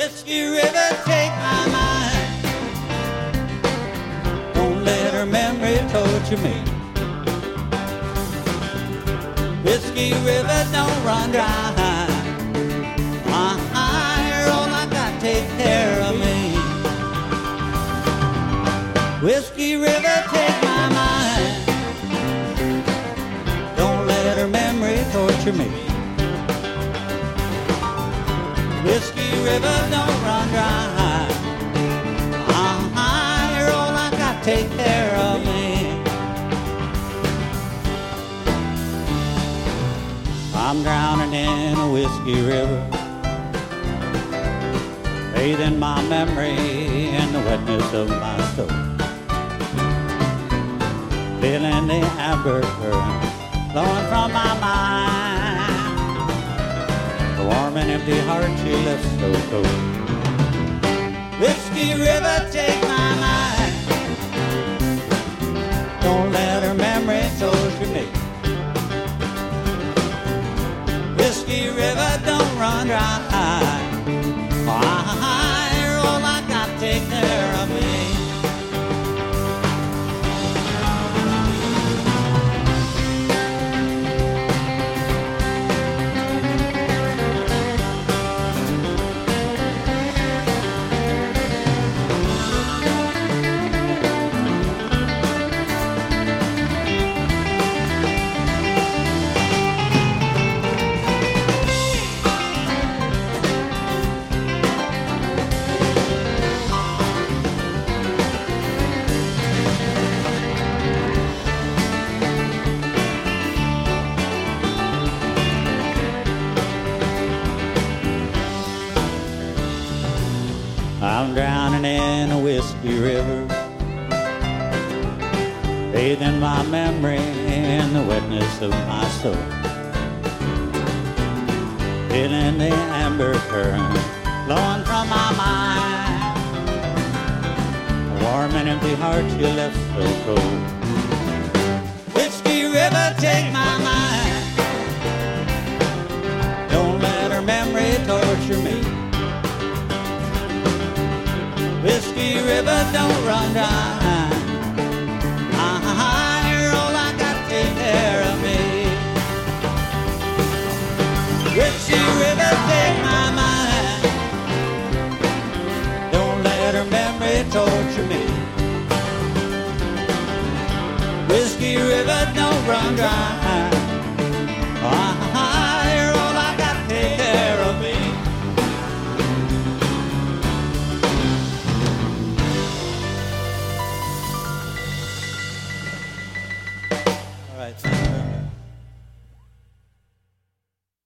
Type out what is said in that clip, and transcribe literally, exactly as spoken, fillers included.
Whiskey River, take my mind. Don't let her memory torture me. Whiskey River, don't run dry. Uh-huh, all I got, take care of me. Whiskey River, take my mind. Don't let her memory torture me. Whiskey River, don't run dry. Uh-huh, you're all I got, take care of me. I'm drowning in a whiskey river, bathing my memory in the wetness of my soul. Feeling the amber current flowing from my mind. The warm and empty heart she left so cold. Whiskey River, take my mind. Don't let her memory torture me. Whiskey River, don't run dry. Ah, you're all I got, take care of me. I'm drowning in a whiskey river, bathing my memory in the wetness of my soul. Feeling the amber current flowing from my mind. A warm and empty heart you left so cold. Whiskey River, take my mind. Don't let her memory torture me. Whiskey River, don't run dry. Uh-huh, you're all I got, take care of me. Whiskey River, take my mind. Don't let her memory torture me. Whiskey River, don't run dry. Uh-huh, you're all I got, take care of me. All right, thank you.